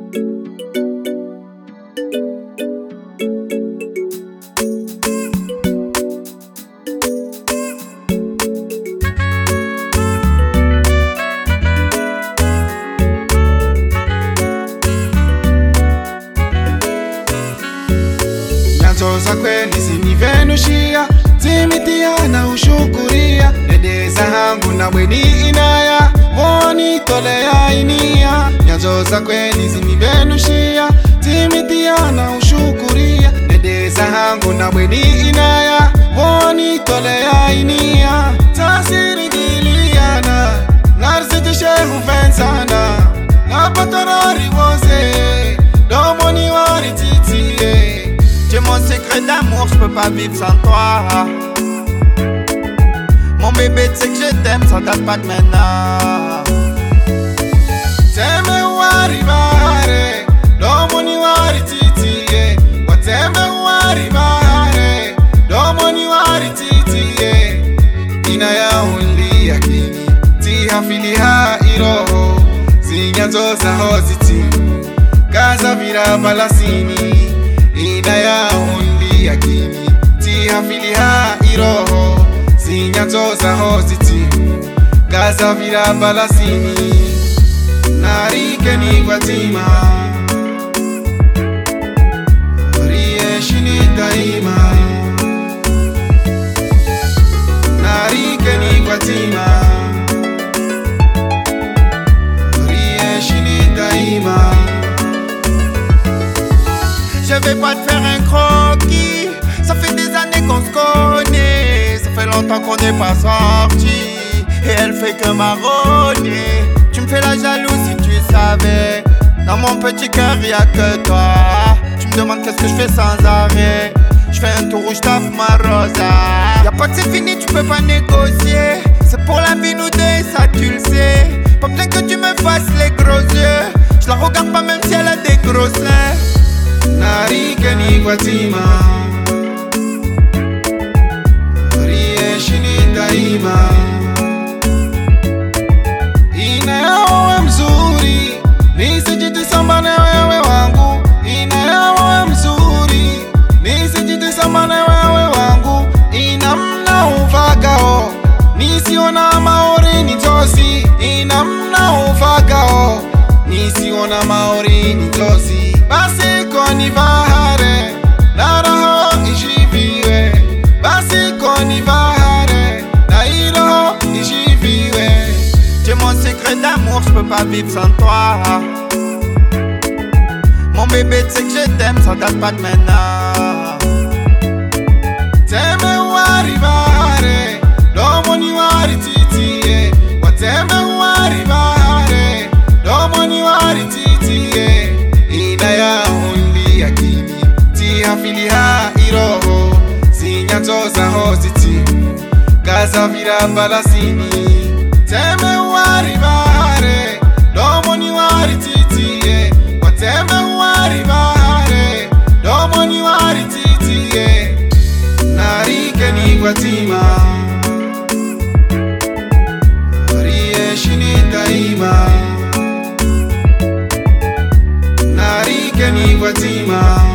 Nyanzo za kweli zinivenushia, zimitia na ushukuria. Dede za hangu na bweni inaya, woni tole ya inia. Nyanzo za kweli zinivenushia, zimitia na ushukuria. Dede za hangu na bweni inaya, woni tole ya inia. Tasiri giliana, narziti shehu fensana. Napatarari wose, domoni wari titie. Tu es mon secret d'amour, je peux pas vivre sans toi. Mon bébé, tu sais que je t'aime, ça date pas de maintenant. Teme wari bare, domoni wari titie. Wateme wari bare, domoni wari titie. Inaya undi yakini, ti hafili ha iroho. Zinyanzo za hoziti, kaza vira balasini. Inaya undi yakini, ti hafili ha iroho. Zinyanzo za hoziti, kaza vira balasini. Narike ni kwatima, rieshini daima. Narike ni kwatima, rieshini daima. Je vais pas te faire un croquis, ça fait des années qu'on se connaît. Ça fait longtemps qu'on n'est pas sorti, et elle fait que marronner. Tu me fais la jalouse si tu savais. Dans mon petit cœur y'a que toi. Tu me demandes qu'est-ce que je fais sans arrêt. Je fais un tour où je taffe ma rosa. Y'a pas que c'est fini, tu peux pas négocier. C'est pour la vie nous deux, ça tu le sais. Pas besoin que tu me fasses les gros yeux. Je la regarde pas même si elle a des gros seins. Narike ni kwatima, rieshini daima. Inayawe mzuri, nisijitisamba na wewe wangu. Inayawe mzuri, nisijitisamba na wewe wangu. Inamna uvagao, nisiona maori nitosi. Inamna uvagao, nisiona maori nitosi. Basi koni vahare, na roho ishiviwe. Basi koni vahare, na roho ishiviwe. Tu es mon secret d'amour, je peux pas vivre sans toi. Mon bébé, tu sais que je t'aime, ça date pas de maintenant. Teme wari bare, domoni wari titie. Wateme wari bare, domoni wari titie. Inaya undi yakini, ti hafili ha iroho. Zinyanzo za hoziti, kaza vira balasini. Teme wari bare, domoni wari titie. Wateme wari bare, domoni wari titie. Narike ni kwatima, rieshini daima. Narike ni kwatima.